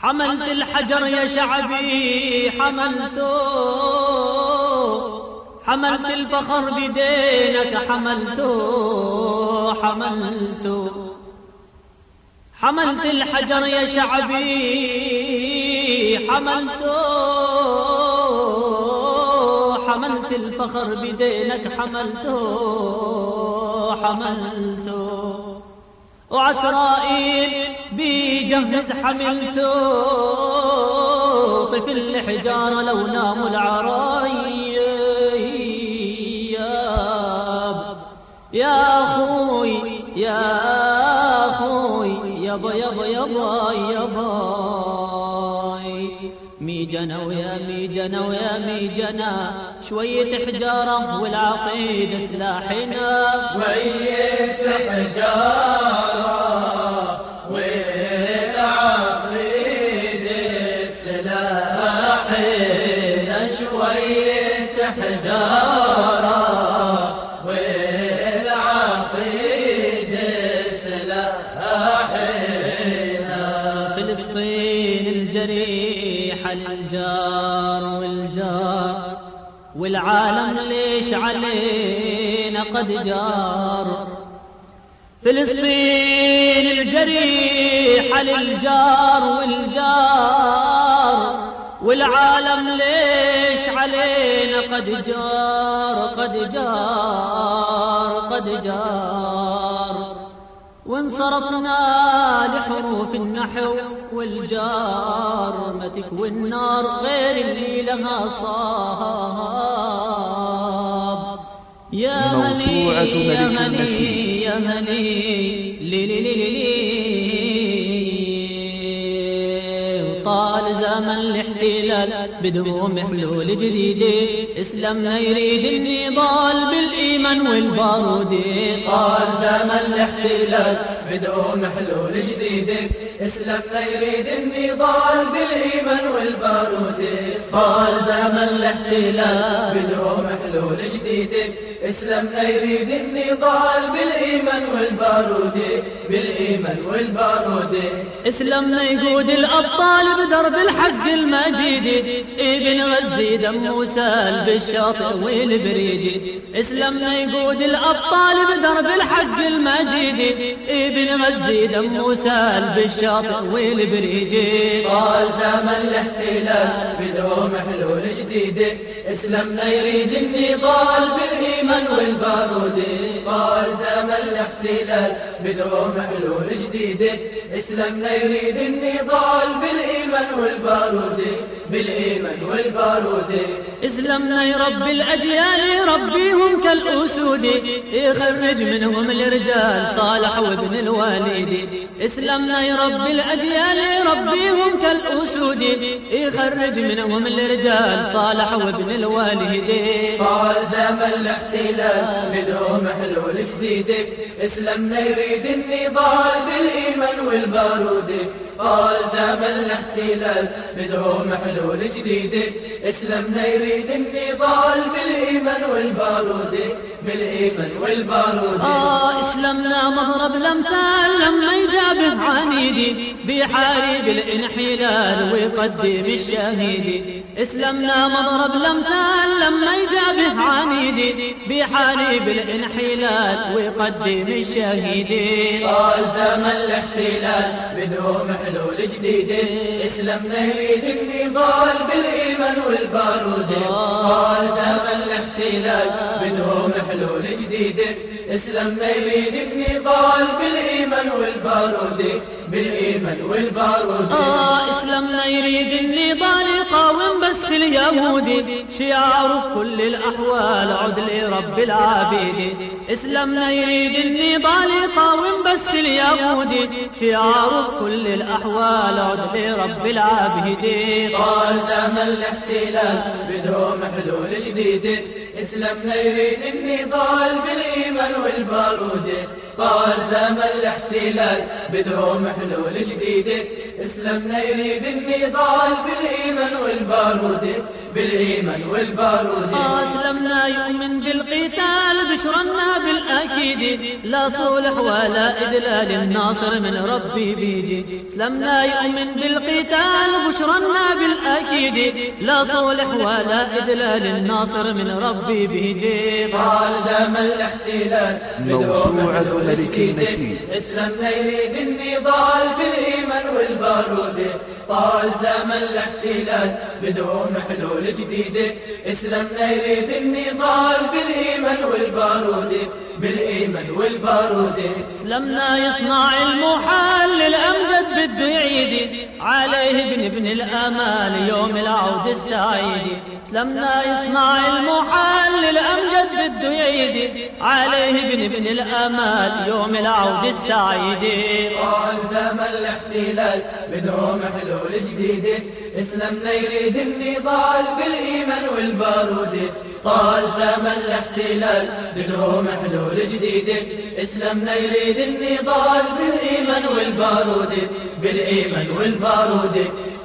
حملت الحجر يا شعبي حملت الفخر بدينك حملت الحجر يا شعبي حملت الفخر بدينك حملته وعسرائيل بيجهز حملته طفل الحجارة لو ناموا العرايب يا أخوي يابا ميجنا ويا ميجنا شوية حجارة والعقيد سلاحنا شوية حجارة والعقيد سلاحنا شوية حجارة والعقيد سلاحنا فلسطين الجريحة للجار والعالم ليش علينا قد جار فلسطين الجريحة للجار والعالم ليش علينا قد جار وانصرفنا لحروف النحو والجار متك والنار غير اللي لها صاب يا موسوعة ملك النشيد. يا هني طال زمن الاحتلال بدهم حلول جديدة اسلامنا يريد النضال بالإيمان والبارود طال زمن الاحتلال بدهم حلول جديدة اسلامنا يريد النضال بالإيمان والبارود طال زمن الاحتلال بدهم حلول جديدة اسلامنا يريد النضال بالإيمان والبارود اسلامنا يقود الأبطال بدرب الحق المجيد ابن غزي دم وسال بالشاطئ والبريد اسلامنا يقود الأبطال بدرب الحق المجيد ابن غزي دم وسال بالشاطئ والبريد طال زمن الاحتلال بدهم حلول جديدة اسلامنا يريد النضال بالإيمان والبارود طال زمن الاحتلال بدهم حلول جديدة اسلامنا يريد النضال بالإيمان والبارود اسلامنا يربي الأجيال يربيهم كالأسود يخرج منهم الرجال صالح وابن الوالد اسلامنا يربي الأجيال يربيهم كالأسود يخرج منهم الرجال صالح وابن الوالد طال زمن الاحتلال بدهم حلول جديدة اسلامنا يريد النضال بالإيمان والبارود طال زمن الاحتلال بدهم حلول جديدة اسلامنا يريد النضال بالإيمان والبارود اسلامنا مضرب الأمثال لما يجابه عنيدي بيحارب الانحلال ويقدم الشهيد اسلامنا مضرب الأمثال لما يجابه عنيدي بيحارب الانحلال ويقدم الشهيد طال زمن الاحتلال بدهم حلول جديدة اسلامنا يريد النضال بالإيمان والبارود طال زمن الاحتلال بدهم حلول جديدة اسلامنا يريد النضال بالإيمان والبارود اسلامنا يريد النضال يقاوم بس اليهودي شعاره في كل الأحوال عدل رب العبيد اسلامنا يريد النضال يقاوم بس اليهودي شعاره في كل الأحوال عدل رب العبيد طال زمن الاحتلال بدهم حلول جديدة اسلامنا يريد النضال بالإيمان والبارود طال زمن الاحتلال بدهم حلول جديدة اسلامنا يريد النضال بالإيمان والبارود بالإيمان والبارود اسلامنا يؤمن بالقتال بشرنا بالأكيد لا صلح ولا إذلال الناصر من ربي بيجي اسلامنا يؤمن بالقتال بشرنا بالأكيد لا صلح ولا إذلال الناصر من ربي بيجي طال زمن الاحتلال موسوعة ملك النشيد اسلامنا يريد النضال بالإيمان والبارود طال زمن الاحتلال بدهم حلول جديدة اسلامنا يريد النضال بالإيمان والبارود بالإيمان والبارود اسلامنا يصنع المحال الأمجد بده يعيد عليه بن الآمال يوم العود السعيد اسلامنا يصنع المحال الأمجد بده يعيد عليه بن الآمال يوم العود السعيد طال زمن الاحتلال بدهم حلول جديدة اسلامنا يريد النضال بالإيمان والبارود طال زمن الاحتلال بدهم حلول جديدة اسلامنا يريد النضال بالإيمان والبارود بالإيمان والبارود